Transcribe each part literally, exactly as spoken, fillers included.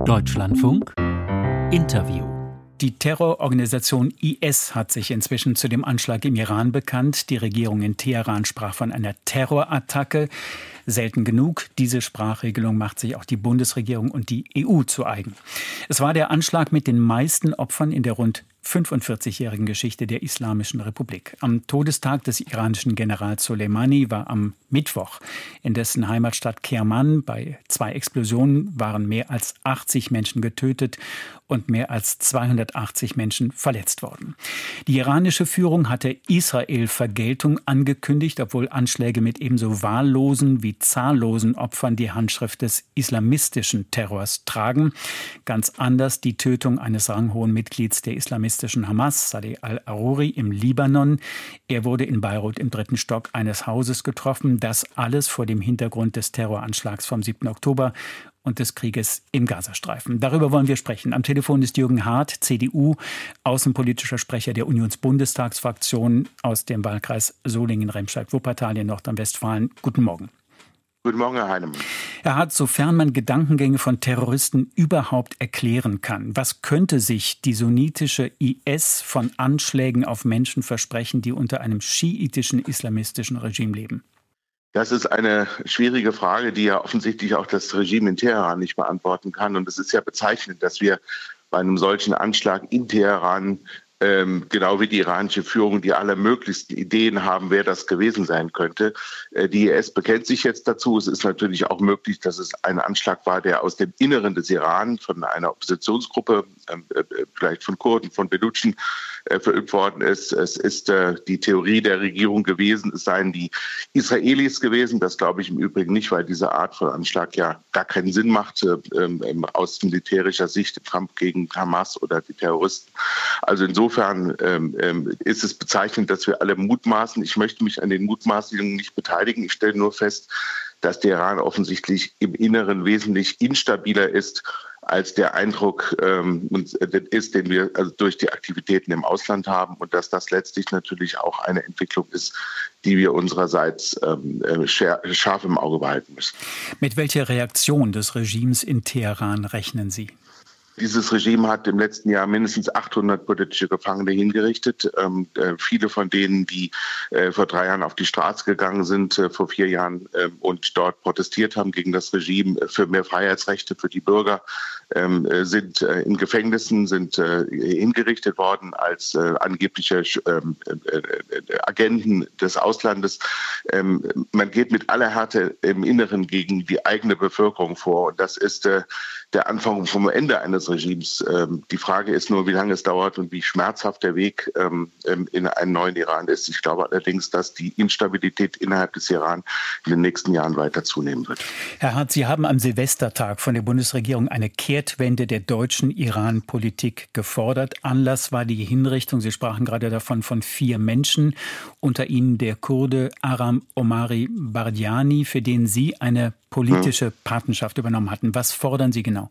Deutschlandfunk Interview. Die Terrororganisation I S hat sich inzwischen zu dem Anschlag im Iran bekannt. Die Regierung in Teheran sprach von einer Terrorattacke. Selten genug. Diese Sprachregelung macht sich auch die Bundesregierung und die E U zu eigen. Es war der Anschlag mit den meisten Opfern in der rund fünfundvierzigjährigen Geschichte der Islamischen Republik. Am Todestag des iranischen Generals Soleimani war am Mittwoch in dessen Heimatstadt Kerman bei zwei Explosionen waren mehr als achtzig Menschen getötet und mehr als zweihundertachtzig Menschen verletzt worden. Die iranische Führung hatte Israel Vergeltung angekündigt, obwohl Anschläge mit ebenso wahllosen wie zahllosen Opfern die Handschrift des islamistischen Terrors tragen. Ganz anders die Tötung eines ranghohen Mitglieds der islamistischen Hamas, Saleh al-Aruri, im Libanon. Er wurde in Beirut im dritten Stock eines Hauses getroffen. Das alles vor dem Hintergrund des Terroranschlags vom siebten Oktober und des Krieges im Gazastreifen. Darüber wollen wir sprechen. Am Telefon ist Jürgen Hart, C D U, außenpolitischer Sprecher der Unionsbundestagsfraktion aus dem Wahlkreis Solingen-Remscheid-Wuppertal in Nordrhein-Westfalen. Guten Morgen. Guten Morgen, Herr Heinemann. Herr Hart, sofern man Gedankengänge von Terroristen überhaupt erklären kann, was könnte sich die sunnitische I S von Anschlägen auf Menschen versprechen, die unter einem schiitischen islamistischen Regime leben? Das ist eine schwierige Frage, die ja offensichtlich auch das Regime in Teheran nicht beantworten kann. Und es ist ja bezeichnend, dass wir bei einem solchen Anschlag in Teheran Ähm, genau wie die iranische Führung, die allermöglichsten Ideen haben, wer das gewesen sein könnte. Äh, die I S bekennt sich jetzt dazu. Es ist natürlich auch möglich, dass es ein Anschlag war, der aus dem Inneren des Iran von einer Oppositionsgruppe, äh, vielleicht von Kurden, von Belutschen, äh, verübt worden ist. Es ist äh, die Theorie der Regierung gewesen, es seien die Israelis gewesen. Das glaube ich im Übrigen nicht, weil diese Art von Anschlag ja gar keinen Sinn macht äh, äh, aus militärischer Sicht im Kampf gegen Hamas oder die Terroristen. Also insofern Insofern ähm, ähm, ist es bezeichnend, dass wir alle mutmaßen. Ich möchte mich an den Mutmaßungen nicht beteiligen. Ich stelle nur fest, dass der Iran offensichtlich im Inneren wesentlich instabiler ist, als der Eindruck ähm, ist, den wir also durch die Aktivitäten im Ausland haben. Und dass das letztlich natürlich auch eine Entwicklung ist, die wir unsererseits ähm, scharf im Auge behalten müssen. Mit welcher Reaktion des Regimes in Teheran rechnen Sie? Dieses Regime hat im letzten Jahr mindestens achthundert politische Gefangene hingerichtet. Ähm, äh, viele von denen, die äh, vor drei Jahren auf die Straße gegangen sind, äh, vor vier Jahren äh, und dort protestiert haben gegen das Regime äh, für mehr Freiheitsrechte für die Bürger, ähm, äh, sind äh, in Gefängnissen, sind äh, hingerichtet worden als äh, angebliche ähm, äh, Agenten des Auslandes. Ähm, man geht mit aller Härte im Inneren gegen die eigene Bevölkerung vor. Und das ist äh, der Anfang vom Ende eines Regimes. Ähm, die Frage ist nur, wie lange es dauert und wie schmerzhaft der Weg ähm, in einen neuen Iran ist. Ich glaube allerdings, dass die Instabilität innerhalb des Iran in den nächsten Jahren weiter zunehmen wird. Herr Hart, Sie haben am Silvestertag von der Bundesregierung eine Kehrtwende der deutschen Iran-Politik gefordert. Anlass war die Hinrichtung, Sie sprachen gerade davon, von vier Menschen, unter ihnen der Kurde Aram Omari Bardiani, für den Sie eine politische hm. Patenschaft übernommen hatten. Was fordern Sie genau?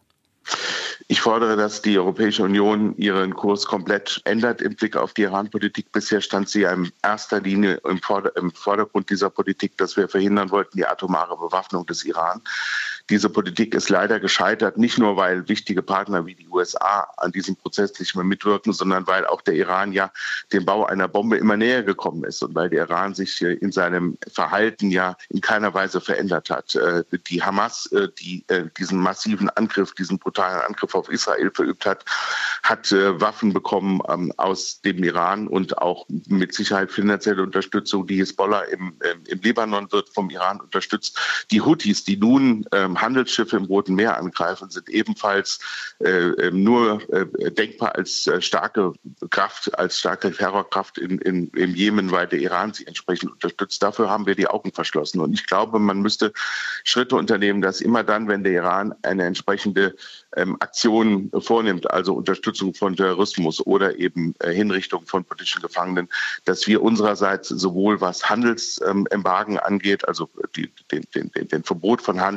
Ich fordere, dass die Europäische Union ihren Kurs komplett ändert im Blick auf die Iran-Politik. Bisher stand sie ja in erster Linie im Vordergrund dieser Politik, dass wir verhindern wollten, die atomare Bewaffnung des Iran. Diese Politik ist leider gescheitert, nicht nur, weil wichtige Partner wie die U S A an diesem Prozess nicht mehr mitwirken, sondern weil auch der Iran ja dem Bau einer Bombe immer näher gekommen ist und weil der Iran sich in seinem Verhalten ja in keiner Weise verändert hat. Die Hamas, die diesen massiven Angriff, diesen brutalen Angriff auf Israel verübt hat, hat Waffen bekommen aus dem Iran und auch mit Sicherheit finanzielle Unterstützung. Die Hisbollah im, im Libanon wird vom Iran unterstützt. Die Houthis, die nun Handelsschiffe im Roten Meer angreifen, sind ebenfalls äh, nur äh, denkbar als äh, starke Kraft, als starke Terrorkraft in, in, im Jemen, weil der Iran sie entsprechend unterstützt. Dafür haben wir die Augen verschlossen. Und ich glaube, man müsste Schritte unternehmen, dass immer dann, wenn der Iran eine entsprechende ähm, Aktion vornimmt, also Unterstützung von Terrorismus oder eben äh, Hinrichtung von politischen Gefangenen, dass wir unsererseits sowohl was Handelsembargen ähm, angeht, also die, den, den, den Verbot von Handel bestimmter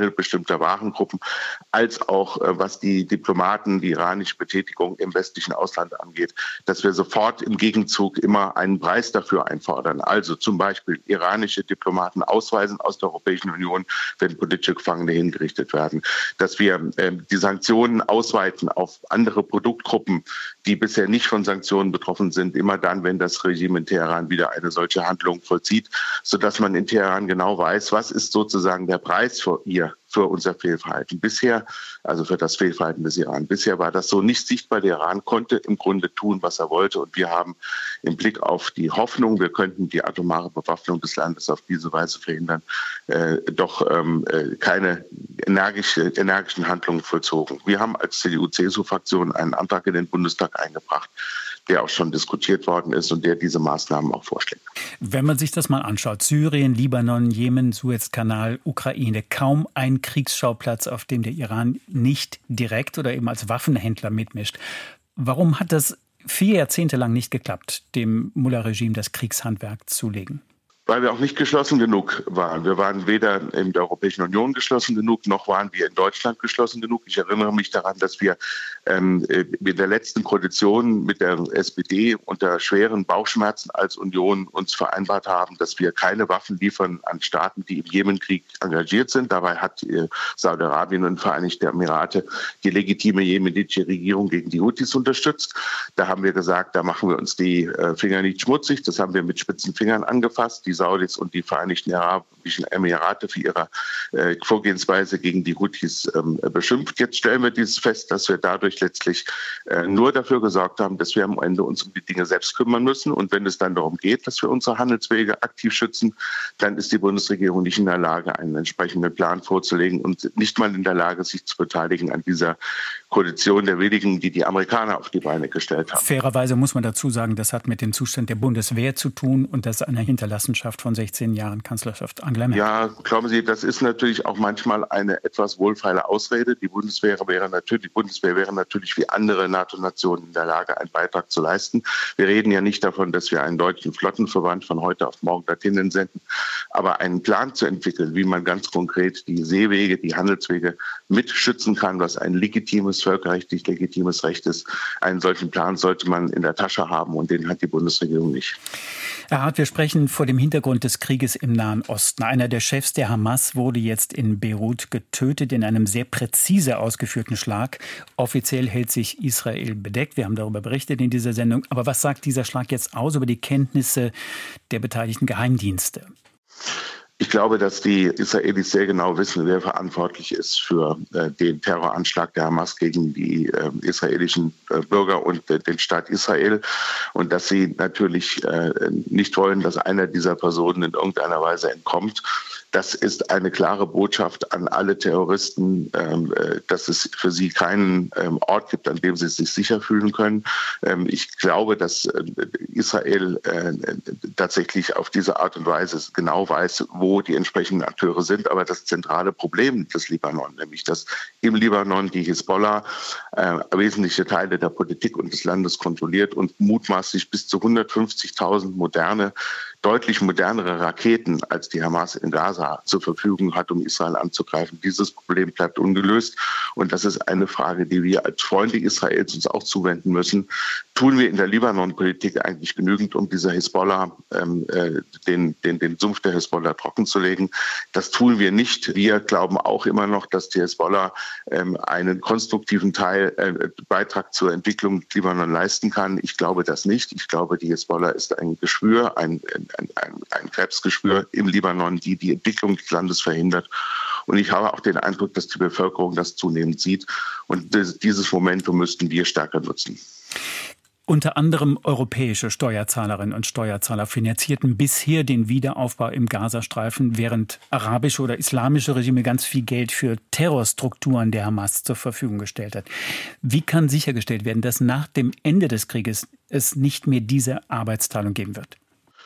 bestimmter Warengruppen, als auch äh, was die Diplomaten, die iranische Betätigung im westlichen Ausland angeht, dass wir sofort im Gegenzug immer einen Preis dafür einfordern. Also zum Beispiel iranische Diplomaten ausweisen aus der Europäischen Union, wenn politische Gefangene hingerichtet werden. Dass wir äh, die Sanktionen ausweiten auf andere Produktgruppen, die bisher nicht von Sanktionen betroffen sind, immer dann, wenn das Regime in Teheran wieder eine solche Handlung vollzieht, sodass man in Teheran genau weiß, was ist sozusagen der Preis für ihr, für unser Fehlverhalten. Bisher, also für das Fehlverhalten des Iran, bisher war das so nicht sichtbar. Der Iran konnte im Grunde tun, was er wollte. Und wir haben im Blick auf die Hoffnung, wir könnten die atomare Bewaffnung des Landes auf diese Weise verhindern, äh, doch ähm, äh, keine energische, energischen Handlungen vollzogen. Wir haben als C D U-C S U-Fraktion einen Antrag in den Bundestag eingebracht, der auch schon diskutiert worden ist und der diese Maßnahmen auch vorschlägt. Wenn man sich das mal anschaut, Syrien, Libanon, Jemen, Suezkanal, Ukraine, kaum ein Kriegsschauplatz, auf dem der Iran nicht direkt oder eben als Waffenhändler mitmischt. Warum hat das vier Jahrzehnte lang nicht geklappt, dem Mullah-Regime das Kriegshandwerk zu legen? Weil wir auch nicht geschlossen genug waren. Wir waren weder in der Europäischen Union geschlossen genug, noch waren wir in Deutschland geschlossen genug. Ich erinnere mich daran, dass wir ähm, in der letzten Koalition mit der S P D unter schweren Bauchschmerzen als Union uns vereinbart haben, dass wir keine Waffen liefern an Staaten, die im Jemenkrieg engagiert sind. Dabei hat äh, Saudi-Arabien und Vereinigte Emirate die legitime jemenitische Regierung gegen die Houthis unterstützt. Da haben wir gesagt, da machen wir uns die äh, Finger nicht schmutzig. Das haben wir mit spitzen Fingern angefasst. Die Saudis und die Vereinigten Arabischen Emirate für ihre äh, Vorgehensweise gegen die Houthis ähm, beschimpft. Jetzt stellen wir dieses fest, dass wir dadurch letztlich äh, nur dafür gesorgt haben, dass wir am Ende uns um die Dinge selbst kümmern müssen. Und wenn es dann darum geht, dass wir unsere Handelswege aktiv schützen, dann ist die Bundesregierung nicht in der Lage, einen entsprechenden Plan vorzulegen und nicht mal in der Lage, sich zu beteiligen an dieser Koalition der wenigen, die die Amerikaner auf die Beine gestellt haben. Fairerweise muss man dazu sagen, das hat mit dem Zustand der Bundeswehr zu tun und das einer Hinterlassenschaft von sechzehn Jahren Kanzlerschaft Angela Merkel. Ja, glauben Sie, das ist natürlich auch manchmal eine etwas wohlfeile Ausrede. Die Bundeswehr wäre natürlich, die Bundeswehr wäre natürlich wie andere NATO-Nationen in der Lage, einen Beitrag zu leisten. Wir reden ja nicht davon, dass wir einen deutschen Flottenverband von heute auf morgen dorthin entsenden, aber einen Plan zu entwickeln, wie man ganz konkret die Seewege, die Handelswege mitschützen kann, was ein legitimes, völkerrechtlich legitimes Recht ist. Einen solchen Plan sollte man in der Tasche haben und den hat die Bundesregierung nicht. Herr Hart, wir sprechen vor dem Hintergrund des Krieges im Nahen Osten. Einer der Chefs der Hamas wurde jetzt in Beirut getötet in einem sehr präzise ausgeführten Schlag. Offiziell hält sich Israel bedeckt. Wir haben darüber berichtet in dieser Sendung. Aber was sagt dieser Schlag jetzt aus über die Kenntnisse der beteiligten Geheimdienste? Ich glaube, dass die Israelis sehr genau wissen, wer verantwortlich ist für äh, den Terroranschlag der Hamas gegen die äh, israelischen äh, Bürger und äh, den Staat Israel. Und dass sie natürlich äh, nicht wollen, dass einer dieser Personen in irgendeiner Weise entkommt. Das ist eine klare Botschaft an alle Terroristen, ähm, äh, dass es für sie keinen ähm, Ort gibt, an dem sie sich sicher fühlen können. Ähm, ich glaube, dass äh, Israel äh, tatsächlich auf diese Art und Weise genau weiß, wo die entsprechenden Akteure sind. Aber das zentrale Problem des Libanon, nämlich dass im Libanon die Hisbollah äh, wesentliche Teile der Politik und des Landes kontrolliert und mutmaßlich bis zu hundertfünfzigtausend moderne, deutlich modernere Raketen als die Hamas in Gaza zur Verfügung hat, um Israel anzugreifen. Dieses Problem bleibt ungelöst. Und das ist eine Frage, die wir als Freunde Israels uns auch zuwenden müssen. Tun wir in der Libanon-Politik eigentlich genügend, um dieser Hisbollah, ähm, äh, den, den, den Sumpf der Hisbollah trocken zu legen? Das tun wir nicht. Wir glauben auch immer noch, dass die Hisbollah ähm, einen konstruktiven Teil, äh, Beitrag zur Entwicklung Libanon leisten kann. Ich glaube das nicht. Ich glaube, die Hisbollah ist ein Geschwür, ein, ein, ein, ein Krebsgeschwür im Libanon, die die Entwicklung des Landes verhindert. Und ich habe auch den Eindruck, dass die Bevölkerung das zunehmend sieht. Und dieses Momentum müssten wir stärker nutzen. Unter anderem europäische Steuerzahlerinnen und Steuerzahler finanzierten bisher den Wiederaufbau im Gazastreifen, während arabische oder islamische Regime ganz viel Geld für Terrorstrukturen der Hamas zur Verfügung gestellt hat. Wie kann sichergestellt werden, dass nach dem Ende des Krieges es nicht mehr diese Arbeitsteilung geben wird?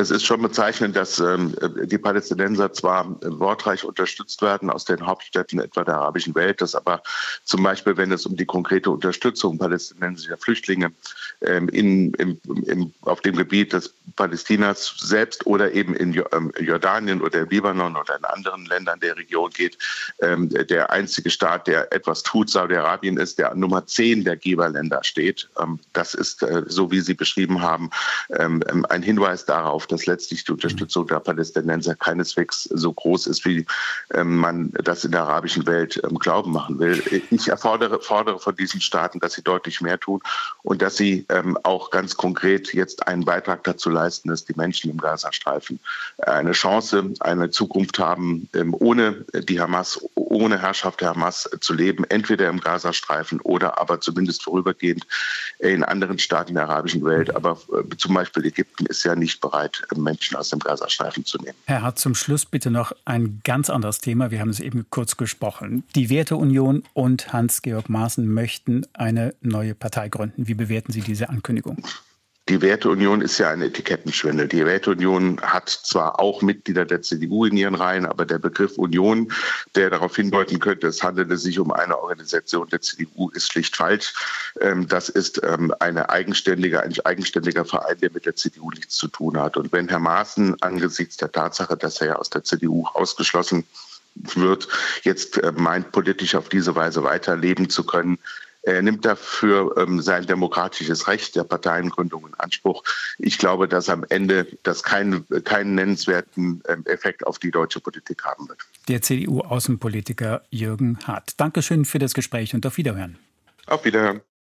Es ist schon bezeichnend, dass ähm, die Palästinenser zwar äh, wortreich unterstützt werden aus den Hauptstädten etwa der arabischen Welt, dass aber zum Beispiel, wenn es um die konkrete Unterstützung palästinensischer Flüchtlinge ähm, in, im, im, auf dem Gebiet des Palästinas selbst oder eben in Jordanien oder im Libanon oder in anderen Ländern der Region geht, ähm, der einzige Staat, der etwas tut, Saudi-Arabien ist, der an Nummer zehn der Geberländer steht. Ähm, das ist, äh, so wie Sie beschrieben haben, ähm, ein Hinweis darauf, dass letztlich die Unterstützung der Palästinenser keineswegs so groß ist, wie ähm, man das in der arabischen Welt ähm, glauben machen will. Ich erfordere, fordere von diesen Staaten, dass sie deutlich mehr tun und dass sie ähm, auch ganz konkret jetzt einen Beitrag dazu leisten, dass die Menschen im Gazastreifen eine Chance, eine Zukunft haben, ähm, ohne die Hamas, ohne Herrschaft der Hamas zu leben, entweder im Gazastreifen oder aber zumindest vorübergehend in anderen Staaten der arabischen Welt. Aber äh, zum Beispiel Ägypten ist ja nicht bereit, Menschen aus dem Gazastreifen zu nehmen. Herr Hart, zum Schluss bitte noch ein ganz anderes Thema. Wir haben es eben kurz gesprochen. Die Werteunion und Hans-Georg Maaßen möchten eine neue Partei gründen. Wie bewerten Sie diese Ankündigung? Die Werteunion ist ja ein Etikettenschwindel. Die Werteunion hat zwar auch Mitglieder der C D U in ihren Reihen, aber der Begriff Union, der darauf hindeuten könnte, es handele sich um eine Organisation der C D U, ist schlicht falsch. Das ist eine eigenständige, ein eigenständiger Verein, der mit der C D U nichts zu tun hat. Und wenn Herr Maaßen angesichts der Tatsache, dass er ja aus der C D U ausgeschlossen wird, jetzt meint, politisch auf diese Weise weiterleben zu können, er nimmt dafür ähm, sein demokratisches Recht der Parteiengründung in Anspruch. Ich glaube, dass am Ende das keinen, keinen nennenswerten ähm, Effekt auf die deutsche Politik haben wird. Der C D U-Außenpolitiker Jürgen Hart. Dankeschön für das Gespräch und auf Wiederhören. Auf Wiederhören.